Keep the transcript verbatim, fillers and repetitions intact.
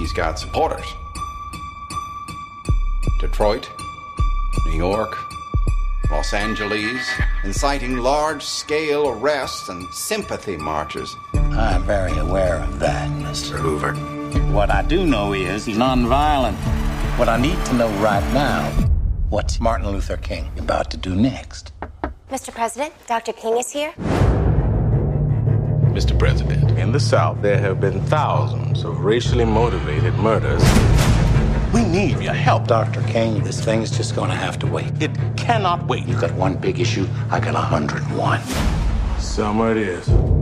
he's got supporters. Detroit, New York, Los Angeles, inciting large-scale arrests and sympathy marches. I'm very aware of that, Mister Hoover. What I do know is he's nonviolent. What I need to know right now, what's Martin Luther King about to do next? Mister President, Doctor King is here. Mister President, in the South, there have been thousands of racially motivated murders. We need your help, Doctor King. This thing's just gonna have to wait. It cannot wait. You got one big issue, I got a hundred and one. Summer it is.